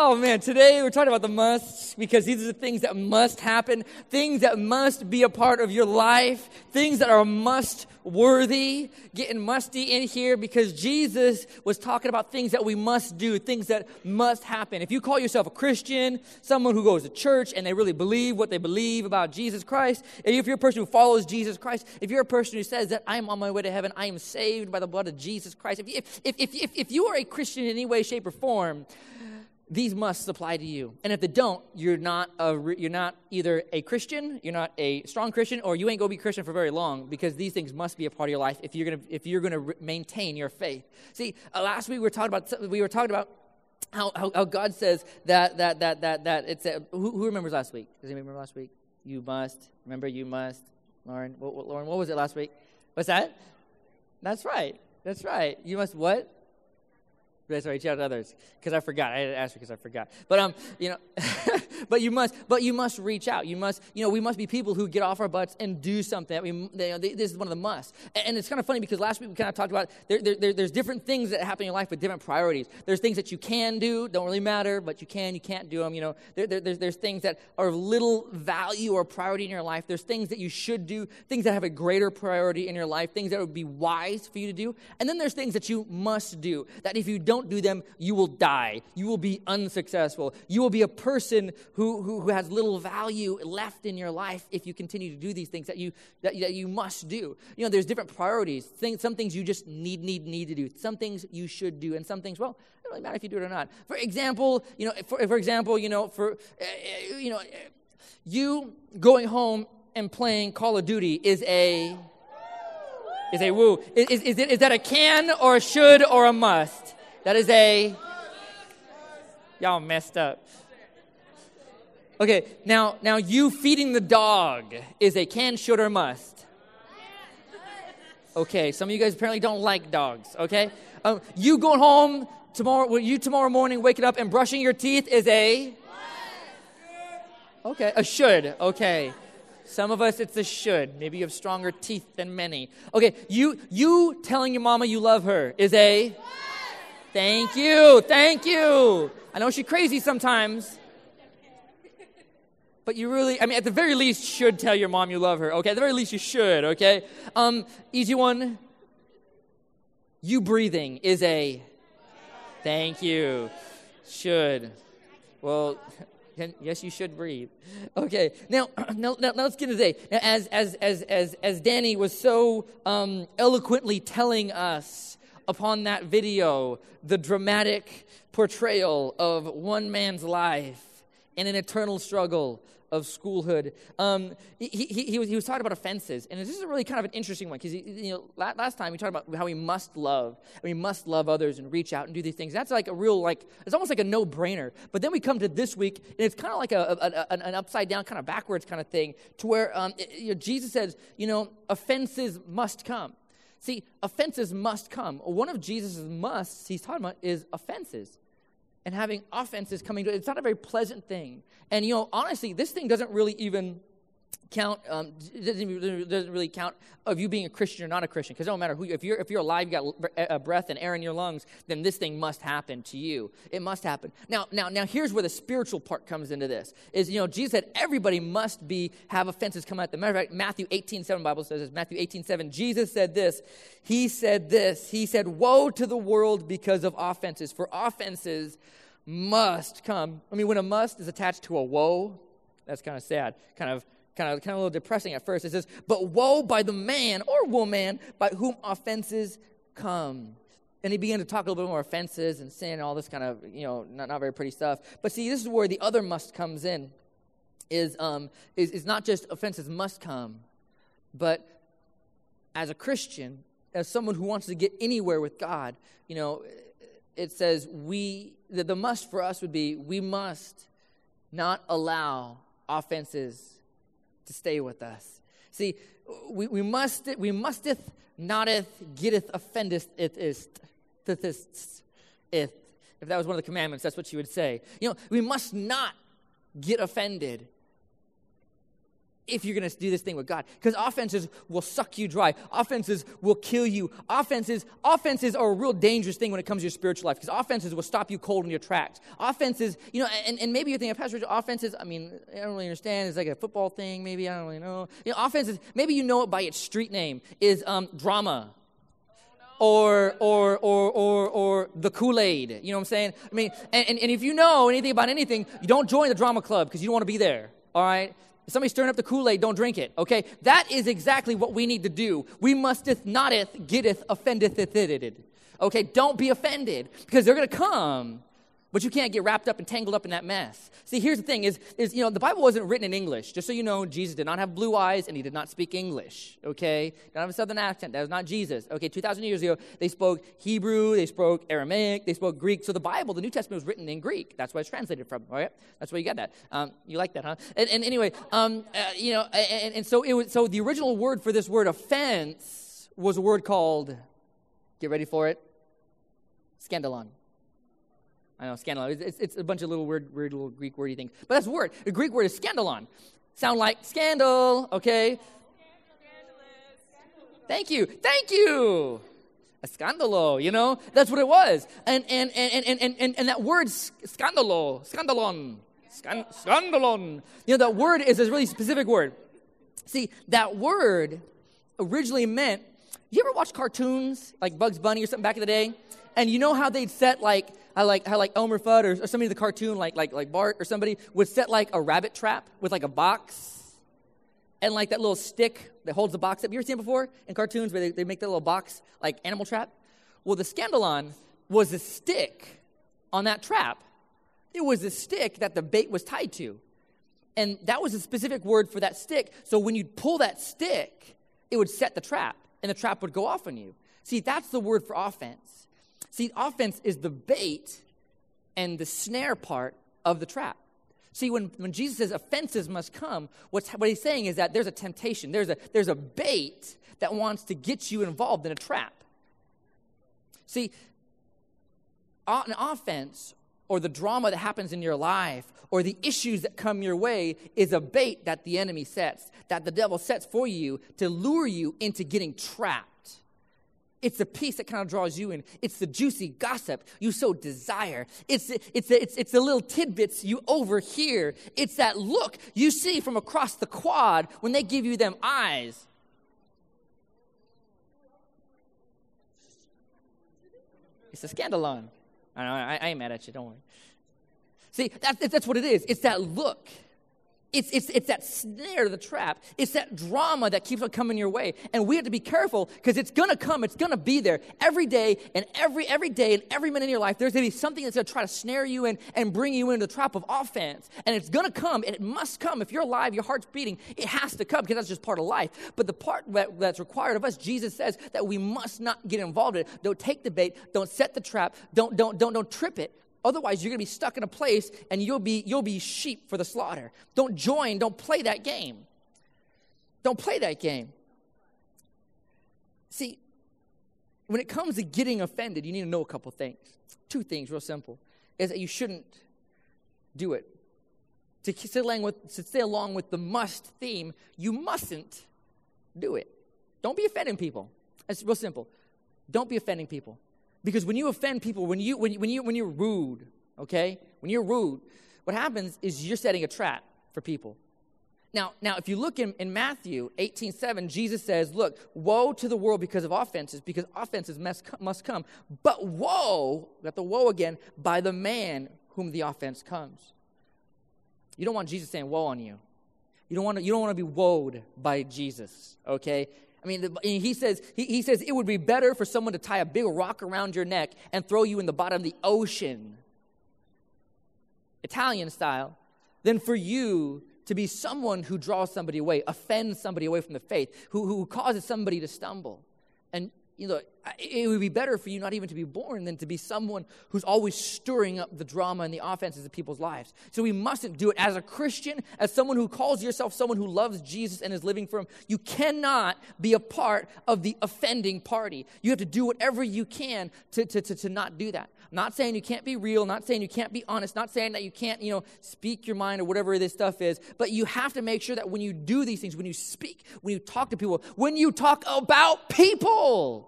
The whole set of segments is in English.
Oh, man, today we're talking about the musts because these are the things that must happen, things that must be a part of your life, things that are must-worthy, getting musty in here because Jesus was talking about things that we must do, things that must happen. If you call yourself a Christian, someone who goes to church and they really believe what they believe about Jesus Christ, if you're a person who follows Jesus Christ, if you're a person who says that I'm on my way to heaven, I am saved by the blood of Jesus Christ, if you are a Christian in any way, shape, or form, these musts apply to you. And if they don't, you're not either a Christian, you're not a strong Christian, or you ain't gonna be Christian for very long because these things must be a part of your life if you're gonna maintain your faith. See, last week we were talking about how God says that it's who remembers last week? Does anybody remember last week? You must remember. You must, Lauren. Lauren, what was it last week? What's that? That's right. You must what? That's right, reach out to others. Because I forgot. I had to ask you because I forgot. But but you must reach out. We must be people who get off our butts and do something. This is one of the musts. And it's kind of funny because last week we kind of talked about there's different things that happen in your life with different priorities. There's things that you can do, don't really matter, but you can't do them. There's things that are of little value or priority in your life. There's things that you should do, things that have a greater priority in your life, things that would be wise for you to do. And then there's things that you must do, that if you don't do them, you will die. You will be unsuccessful. You will be a person who has little value left in your life if you continue to do these things that you must do. There's different priorities. Some things you just need to do. Some things you should do, and some things, well, it doesn't really matter if you do it or not. For example, you going home and playing Call of Duty is a woo. Is that a can or a should or a must? That is y'all messed up. Okay, now you feeding the dog is a can, should, or must? Okay, some of you guys apparently don't like dogs, okay? You going home tomorrow morning, waking up and brushing your teeth is a should, okay. Some of us, it's a should. Maybe you have stronger teeth than many. Okay, you telling your mama you love her is a Thank you. I know she's crazy sometimes. But you really, at the very least, should tell your mom you love her, okay? At the very least, you should, okay? Easy one. You breathing is a thank you. Should. Well, yes, you should breathe. Okay, now let's get into today. As Danny was so eloquently telling us upon that video, the dramatic portrayal of one man's life in an eternal struggle of schoolhood. He was talking about offenses, and this is really kind of an interesting one because last time we talked about how we must love others and reach out and do these things. That's like a real it's almost like a no-brainer. But then we come to this week, and it's kind of like an upside down, kind of backwards kind of thing, to where Jesus says, offenses must come. See, offenses must come. One of Jesus' musts he's talking about is offenses. And having offenses coming to it, it's not a very pleasant thing. And, honestly, this thing doesn't really even count, doesn't really count of you being a Christian or not a Christian. Because it don't matter who if you're alive, you got breath and air in your lungs, then this thing must happen to you. It must happen. Now, here's where the spiritual part comes into this. Is, Jesus said everybody must have offenses come at them. Matter of fact, Matthew 18:7 Bible says this. Matthew 18:7, Jesus said this. He said this. He said, "Woe to the world because of offenses, for offenses must come." When a must is attached to a woe, that's kind of sad. Kind of a little depressing at first. It says, "But woe by the man or woman by whom offenses come." And he began to talk a little bit more offenses and sin and all this kind of, not very pretty stuff. But see, this is where the other must comes in. Is not just offenses must come, but as a Christian, as someone who wants to get anywhere with God, it says the must for us would be we must not allow offenses to stay with us. See, we musteth noteth getteth offendeth it is if that was one of the commandments, that's what you would say. We must not get offended. if you're going to do this thing with God. Because offenses will suck you dry. Offenses will kill you. Offenses are a real dangerous thing when it comes to your spiritual life, because offenses will stop you cold in your tracks. Offenses, and maybe you're thinking, Pastor Rich, offenses, I don't really understand. It's like a football thing, maybe. I don't really know. Offenses, maybe you know it by its street name, is drama. Or the Kool-Aid, you know what I'm saying? And if you know anything about anything, you don't join the drama club because you don't want to be there, all right? If somebody's stirring up the Kool-Aid, don't drink it, okay? That is exactly what we need to do. We musteth, notteth, getteth, offendeth, okay? Don't be offended, because they're going to come, but you can't get wrapped up and tangled up in that mess. See, here's the thing, is the Bible wasn't written in English. Just so you know, Jesus did not have blue eyes, and he did not speak English, okay? Didn't have a southern accent. That was not Jesus, okay? 2,000 years ago, they spoke Hebrew, they spoke Aramaic, they spoke Greek. So the Bible, the New Testament, was written in Greek. That's where it's translated from, all right? That's where you got that. You like that, huh? And anyway, so the original word for this word offense was a word called, get ready for it, scandalon. I know, scandalon. It's a bunch of weird little Greek wordy things. But that's the word. The Greek word is scandalon. Sound like scandal, okay? Thank you. A scandalo, that's what it was. And that word, scandalon. That word is a really specific word. See, that word originally meant, you ever watch cartoons like Bugs Bunny or something back in the day? And you know how they'd set how Elmer Fudd or somebody in the cartoon like Bart or somebody would set like a rabbit trap with like a box and like that little stick that holds the box up. You ever seen it before in cartoons where they make that little box like animal trap? Well, the scandalon was the stick on that trap. It was the stick that the bait was tied to. And that was a specific word for that stick. So when you'd pull that stick, it would set the trap and the trap would go off on you. See, that's the word for offense. See, offense is the bait and the snare part of the trap. See, when Jesus says offenses must come, what he's saying is that there's a temptation. There's a bait that wants to get you involved in a trap. See, an offense or the drama that happens in your life or the issues that come your way is a bait that the enemy sets, that the devil sets for you to lure you into getting trapped. It's the piece that kind of draws you in. It's the juicy gossip you so desire. It's the little tidbits you overhear. It's that look you see from across the quad when they give you them eyes. It's a scandalon. I ain't mad at you, don't worry. See, that's what it is. It's that look. It's that snare, the trap. It's that drama that keeps on coming your way. And we have to be careful because it's going to come. It's going to be there every day and every day and every minute in your life. There's going to be something that's going to try to snare you in and bring you into the trap of offense. And it's going to come, and it must come. If you're alive, your heart's beating, it has to come because that's just part of life. But the part that's required of us, Jesus says that we must not get involved in it. Don't take the bait. Don't set the trap. Don't trip it. Otherwise, you're going to be stuck in a place, and you'll be sheep for the slaughter. Don't join. Don't play that game. Don't play that game. See, when it comes to getting offended, you need to know a couple things. Two things, real simple, is that you shouldn't do it. To stay along with the must theme, you mustn't do it. Don't be offending people. It's real simple. Don't be offending people. Because when you offend people, when you're rude, okay? When you're rude, what happens is you're setting a trap for people. Now, if you look in Matthew 18:7, Jesus says, look, woe to the world because offenses must come. But woe, got the woe again, by the man whom the offense comes. You don't want Jesus saying woe on you. You don't want to be woed by Jesus, okay? I mean, he says it would be better for someone to tie a big rock around your neck and throw you in the bottom of the ocean, Italian style, than for you to be someone who draws somebody away, offends somebody away from the faith, who causes somebody to stumble. And, it would be better for you not even to be born than to be someone who's always stirring up the drama and the offenses of people's lives. So we mustn't do it. As a Christian, as someone who calls yourself someone who loves Jesus and is living for him, you cannot be a part of the offending party. You have to do whatever you can to not do that. I'm not saying you can't be real, not saying you can't be honest, not saying that you can't, speak your mind or whatever this stuff is, but you have to make sure that when you do these things, when you speak, when you talk to people, when you talk about people,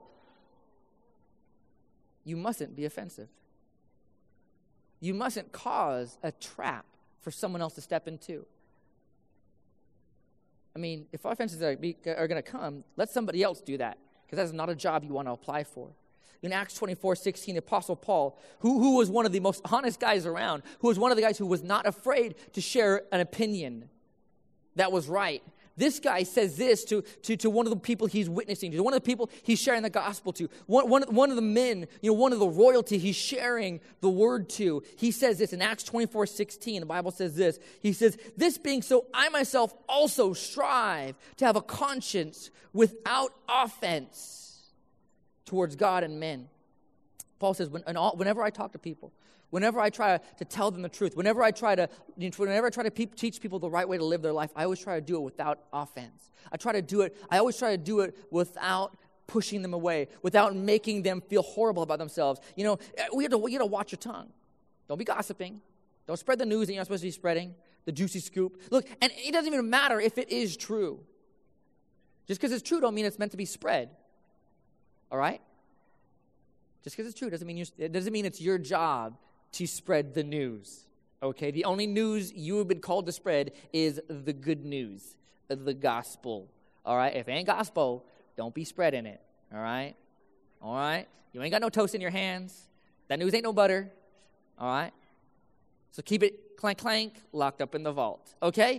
you mustn't be offensive. You mustn't cause a trap for someone else to step into. I mean, if offenses are going to come, let somebody else do that, because that's not a job you want to apply for. In Acts 24:16, the Apostle Paul, who was one of the most honest guys around, who was one of the guys who was not afraid to share an opinion that was right. This guy says this to one of the people he's witnessing to, one of the people he's sharing the gospel to, one of the men, one of the royalty he's sharing the word to. He says this in Acts 24:16. The Bible says this. He says, "This being so, I myself also strive to have a conscience without offense towards God and men." Paul says, whenever I talk to people, whenever I try to tell them the truth, whenever I try to teach people the right way to live their life, I always try to do it without offense. I always try to do it without pushing them away, without making them feel horrible about themselves. You have to watch your tongue. Don't be gossiping. Don't spread the news that you're not supposed to be spreading, the juicy scoop. Look, and it doesn't even matter if it is true. Just because it's true don't mean it's meant to be spread. All right? Just because it's true doesn't mean it's your job to spread the news, okay? The only news you have been called to spread is the good news, the gospel, all right? If it ain't gospel, don't be spreading it, all right? All right? You ain't got no toast in your hands. That news ain't no butter, all right? So keep it clank, clank, locked up in the vault, okay?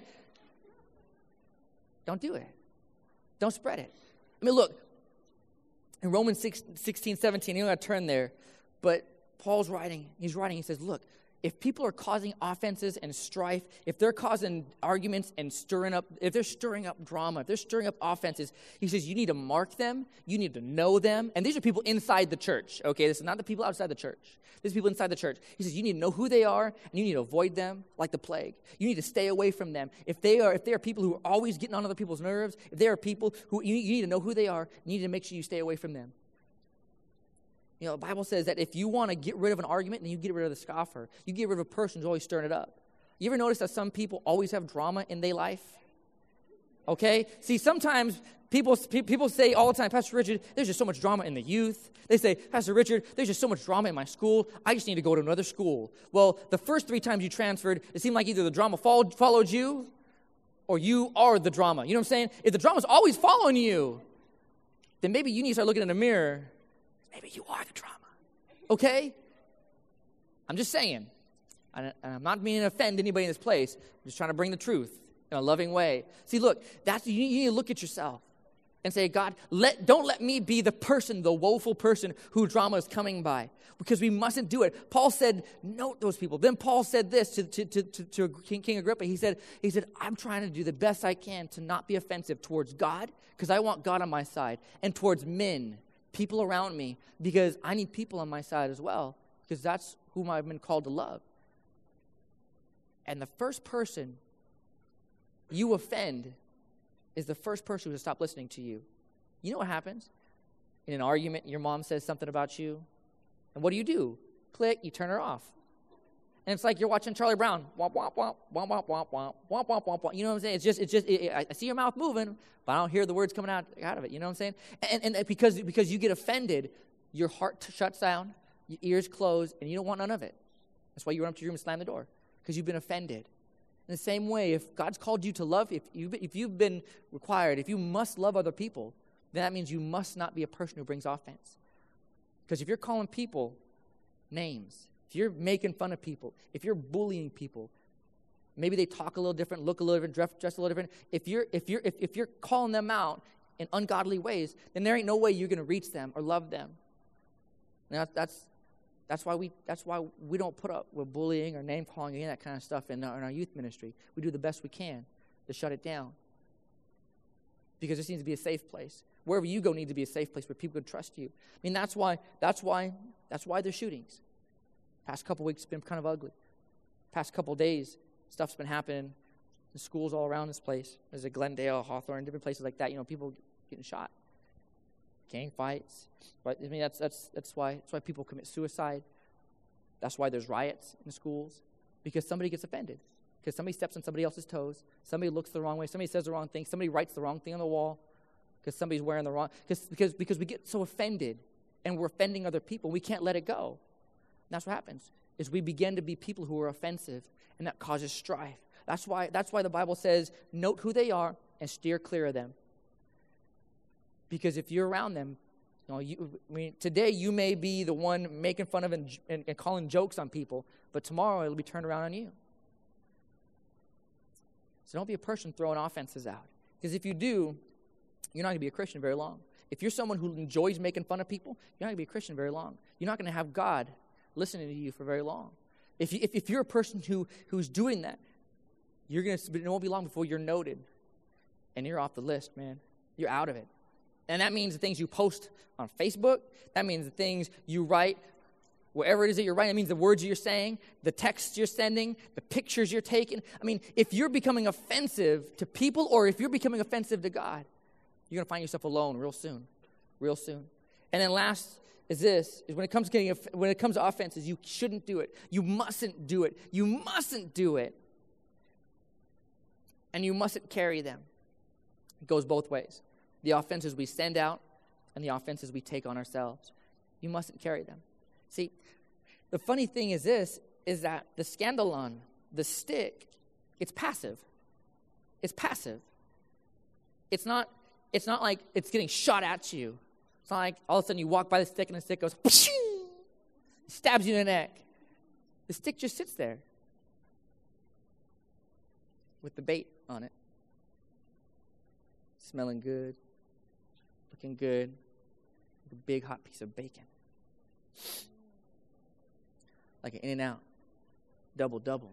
Don't do it. Don't spread it. I mean, look, in Romans 16, 17, you don't got to turn there, but Paul's writing, he says, look, if people are causing offenses and strife, if they're causing arguments and if they're stirring up drama, if they're stirring up offenses, he says you need to mark them, you need to know them, and these are people inside the church, okay? This is not the people outside the church. These are people inside the church. He says you need to know who they are, and you need to avoid them like the plague. You need to stay away from them. If they are people who are always getting on other people's nerves, if they are people who, you need to know who they are, you need to make sure you stay away from them. The Bible says that if you want to get rid of an argument, then you get rid of the scoffer. You get rid of a person who's always stirring it up. You ever notice that some people always have drama in their life? Okay? See, sometimes people say all the time, Pastor Richard, there's just so much drama in the youth. They say, Pastor Richard, there's just so much drama in my school. I just need to go to another school. Well, the first 3 times you transferred, it seemed like either the drama followed you or you are the drama. You know what I'm saying? If the drama's always following you, then maybe you need to start looking in the mirror. Maybe you are the drama, okay? I'm just saying, and I'm not meaning to offend anybody in this place. I'm just trying to bring the truth in a loving way. See, look, you need to look at yourself and say, God, don't let me be the woeful person who drama is coming by, because we mustn't do it. Paul said, note those people. Then Paul said this to King Agrippa. He said, I'm trying to do the best I can to not be offensive towards God, because I want God on my side, and towards men, people around me, because I need people on my side as well, because that's whom I've been called to love. And the first person you offend is the first person who will stop listening to you. You know what happens? In an argument, your mom says something about you, and what do? Click, you turn her off. And it's like you're watching Charlie Brown. Womp, womp, womp, womp, womp, womp, womp, womp, womp, womp, womp. You know what I'm saying? I see your mouth moving, but I don't hear the words coming out of it. You know what I'm saying? And because you get offended, your heart shuts down, your ears close, and you don't want none of it. That's why you run up to your room and slam the door, because you've been offended. In the same way, if God's called you to love, if you've been required, if you must love other people, then that means you must not be a person who brings offense. Because if you're calling people names, if you're making fun of people, if you're bullying people, maybe they talk a little different, look a little different, dress a little different. If you're calling them out in ungodly ways, then there ain't no way you're going to reach them or love them. Now that's why we don't put up with bullying or name calling and that kind of stuff in our youth ministry. We do the best we can to shut it down, because this needs to be a safe place Wherever you go needs to be a safe place where people can trust you. I mean, that's why there's shootings. Past couple weeks been kind of ugly. Past couple days, stuff's been happening in schools all around this place. There's a Glendale, Hawthorne, different places like that. People getting shot, gang fights. Right? I mean, that's why people commit suicide. That's why there's riots in schools, because somebody gets offended, because somebody steps on somebody else's toes, somebody looks the wrong way, somebody says the wrong thing, somebody writes the wrong thing on the wall, because somebody's wearing the wrong. Because we get so offended, and we're offending other people, we can't let it go. And that's what happens. Is we begin to be people who are offensive, and that causes strife. That's why the Bible says, note who they are and steer clear of them. Because if you're around them, today you may be the one making fun of and calling jokes on people, but tomorrow it'll be turned around on you. So don't be a person throwing offenses out. Because if you do, you're not going to be a Christian very long. If you're someone who enjoys making fun of people, you're not going to be a Christian very long. You're not going to have God listening to you for very long. If you're a person who's doing that, it won't be long before you're noted, and you're off the list, man. You're out of it. And that means the things you post on Facebook, that means the things you write, wherever it is that you're writing, that means the words you're saying, the texts you're sending, the pictures you're taking. I mean, if you're becoming offensive to people, or if you're becoming offensive to God, you're going to find yourself alone real soon. And then last is this, is when it comes to offenses, you shouldn't do it. You mustn't do it. You mustn't do it. And you mustn't carry them. It goes both ways. The offenses we send out and the offenses we take on ourselves. You mustn't carry them. See, the funny thing is that the scandalon, the stick, it's passive. It's passive. It's not like it's getting shot at you. It's not like all of a sudden you walk by the stick and the stick goes, stabs you in the neck. The stick just sits there with the bait on it. Smelling good, looking good, like a big hot piece of bacon. Like an In-N-Out, double.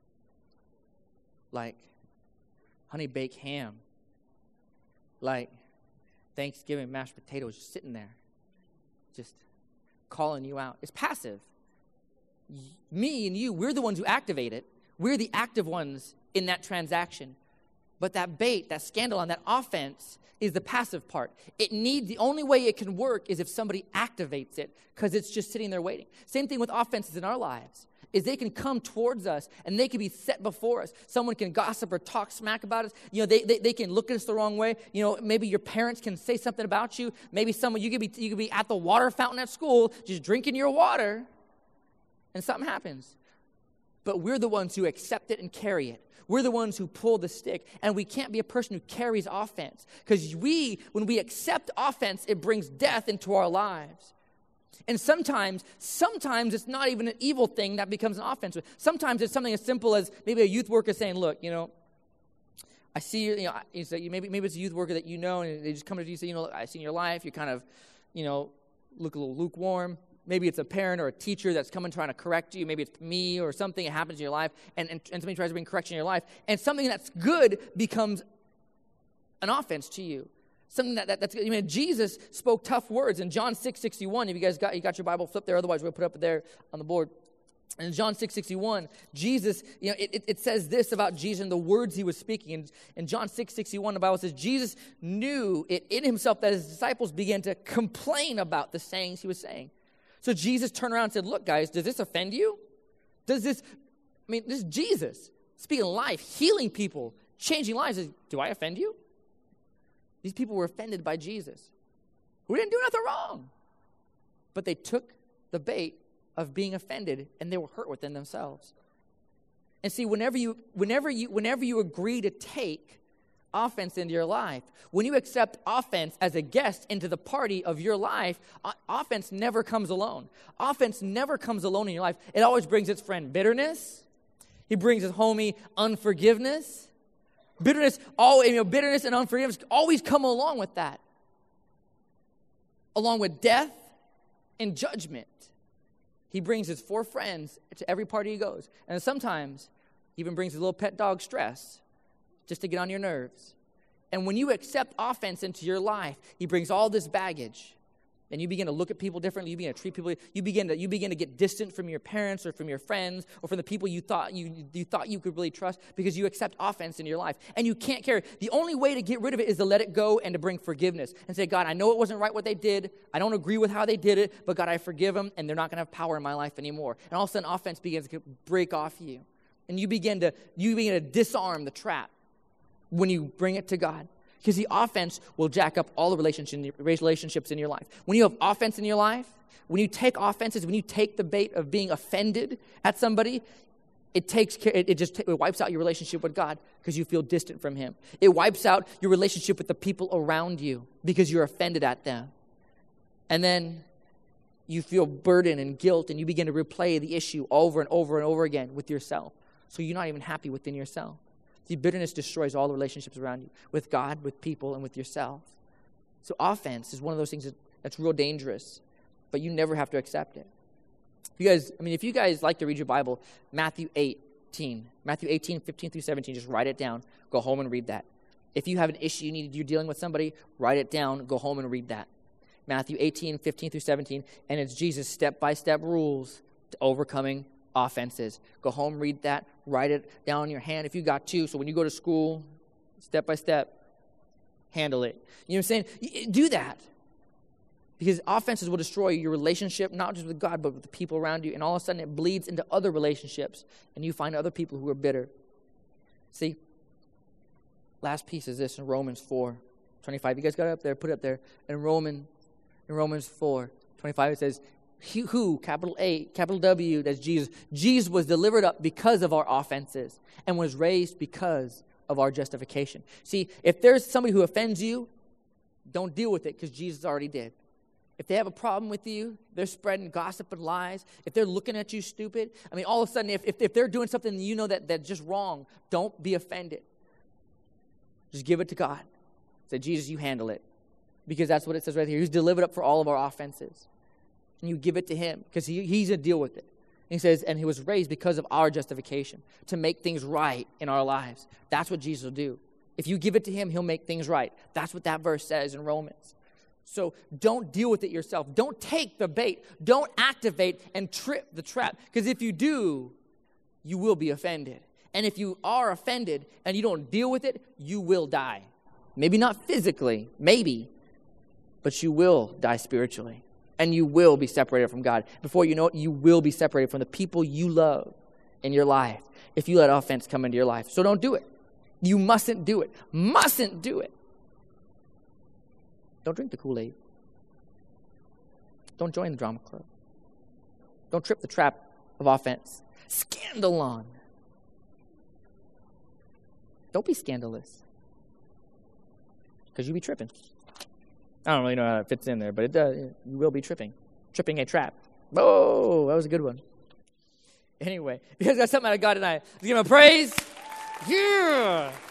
Like honey baked ham. Like Thanksgiving mashed potatoes just sitting there, just calling you out. It's passive. Me and you, we're the ones who activate it. We're the active ones in that transaction. But that bait, that scandalon, that offense is the passive part. The only way it can work is if somebody activates it, because it's just sitting there waiting. Same thing with offenses in our lives, is they can come towards us and they can be set before us. Someone can gossip or talk smack about us. They can look at us the wrong way. Maybe your parents can say something about you. Maybe you could be at the water fountain at school just drinking your water, and something happens. But we're the ones who accept it and carry it. We're the ones who pull the stick, and we can't be a person who carries offense, because when we accept offense, it brings death into our lives. And sometimes it's not even an evil thing that becomes an offense. Sometimes it's something as simple as maybe a youth worker saying, look, I see you, maybe it's a youth worker that and they just come to you and say, look, I see in your life, you kind of, look a little lukewarm. Maybe it's a parent or a teacher that's coming trying to correct you. Maybe it's me or something that happens in your life, and somebody tries to bring correction in your life. And something that's good becomes an offense to you. Something that's good. Jesus spoke tough words in John 6:61. If you got your Bible flipped there, otherwise we'll put it up there on the board. And in John 6:61, Jesus, it says this about Jesus and the words he was speaking. In John 6:61, the Bible says, Jesus knew it in himself that his disciples began to complain about the sayings he was saying. So Jesus turned around and said, look, guys, does this offend you? This is Jesus speaking life, healing people, changing lives. Do I offend you? These people were offended by Jesus, who didn't do nothing wrong. But they took the bait of being offended, and they were hurt within themselves. And see, whenever you agree to take offense into your life, when you accept offense as a guest into the party of your life, offense never comes alone. Offense never comes alone in your life. It always brings its friend bitterness. He brings his homie unforgiveness. Bitterness and unforgiveness always come along with that. Along with death and judgment. He brings his 4 friends to every party he goes. And sometimes he even brings his little pet dog Stress, just to get on your nerves. And when you accept offense into your life, he brings all this baggage. And you begin to look at people differently. You begin to treat people. You begin to get distant from your parents or from your friends or from the people you thought you could really trust because you accept offense in your life. And you can't carry. The only way to get rid of it is to let it go and to bring forgiveness and say, God, I know it wasn't right what they did. I don't agree with how they did it, but God, I forgive them, and they're not going to have power in my life anymore. And all of a sudden, offense begins to break off you, and you begin to disarm the trap when you bring it to God. Because the offense will jack up all the relationships in your life. When you have offense in your life, when you take offenses, when you take the bait of being offended at somebody, it wipes out your relationship with God because you feel distant from him. It wipes out your relationship with the people around you because you're offended at them. And then you feel burden and guilt, and you begin to replay the issue over and over and over again with yourself. So you're not even happy within yourself. The bitterness destroys all the relationships around you, with God, with people, and with yourself. So offense is one of those things that's real dangerous, but you never have to accept it. If you guys like to read your Bible, Matthew 18, 15 through 17, just write it down. Go home and read that. If you have an issue you're dealing with somebody, write it down. Go home and read that. Matthew 18, 15 through 17, and it's Jesus' step-by-step rules to overcoming offenses. Go home, read that, write it down in your hand if you got to. So when you go to school, step by step, handle it. You know what I'm saying? Do that. Because offenses will destroy your relationship, not just with God, but with the people around you. And all of a sudden it bleeds into other relationships. And you find other people who are bitter. See, last piece is this in Romans 4:25. You guys got it up there, put it up there. In Romans 4:25 it says, who, capital A, capital W, that's Jesus. Jesus was delivered up because of our offenses and was raised because of our justification. See, if there's somebody who offends you, don't deal with it because Jesus already did. If they have a problem with you, they're spreading gossip and lies, if they're looking at you stupid, all of a sudden, if they're doing something you know that's just wrong, don't be offended. Just give it to God. Say, Jesus, you handle it. Because that's what it says right here. He's delivered up for all of our offenses. And you give it to him because he's going to deal with it. And he says, and he was raised because of our justification, to make things right in our lives. That's what Jesus will do. If you give it to him, he'll make things right. That's what that verse says in Romans. So don't deal with it yourself. Don't take the bait. Don't activate and trip the trap. Because if you do, you will be offended. And if you are offended and you don't deal with it, you will die. Maybe not physically, maybe, but you will die spiritually. And you will be separated from God. Before you know it, you will be separated from the people you love in your life if you let offense come into your life. So don't do it. You mustn't do it. Mustn't do it. Don't drink the Kool-Aid. Don't join the drama club. Don't trip the trap of offense. Scandalon. Don't be scandalous. Because you'll be tripping. I don't really know how that fits in there, but it does. You will be tripping. Tripping a trap. Oh, that was a good one. Anyway, because that's something out of God tonight. Let's give him a praise. Yeah.